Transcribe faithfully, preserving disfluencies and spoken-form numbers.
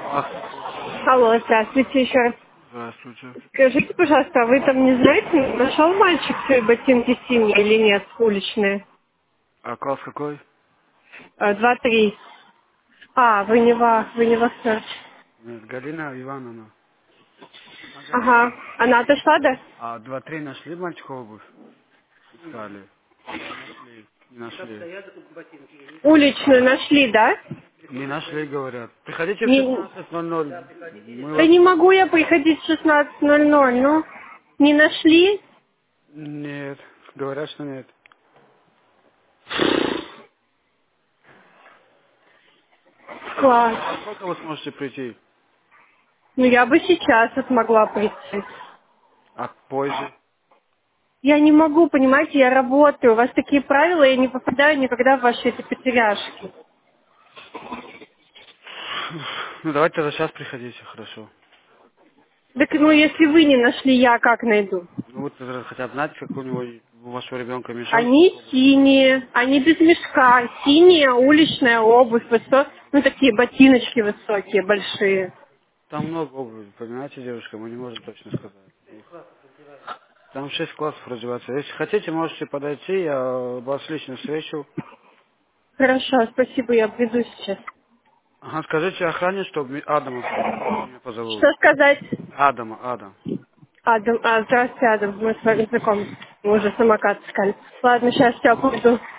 Ах, слушаю. Алло, здравствуйте еще раз. Здравствуйте. Скажите, пожалуйста, а вы там не знаете, нашел мальчик свои ботинки синие или нет, уличные? А класс какой? А, Два-три. А, вы не во, вы не во Search. Нет, Галина Ивановна. А, Галина. Ага. Она отошла, да? А два-три нашли мальчика обувь? Искали. Не нашли. Не нашли. Уличную нашли, да? Не нашли, говорят. Приходите в Не, шестнадцать ноль ноль. Мы да вас... не могу я приходить в шестнадцать ноль ноль, ну. Не нашли? Нет. Говорят, что нет. Класс. Во сколько вы сможете прийти? Ну я бы сейчас вот могла прийти. А позже? Я не могу, понимаете, я работаю. У вас такие правила, я не попадаю никогда в ваши эти потеряшки. Ну давайте тогда сейчас приходите, хорошо. Так, ну, если вы не нашли, я как найду? Ну вот тогда хотят знать, как у него, у вашего ребенка мешочек Они обувь. синие, они без мешка. Синяя уличная обувь, высо- ну, такие ботиночки высокие, большие. Там много обуви, понимаете, девушка, мы не можем точно сказать. Там шесть классов развиваться. Если хотите, можете подойти, я вас лично встречу. Хорошо, спасибо, я приду сейчас. Ага, скажите охране, чтобы Адама меня позовут. Что сказать? Адама, Адам. Адам, а, здравствуйте, Адам, мы с вами знакомы. Мы уже самокат искали. Ладно, сейчас я пойду.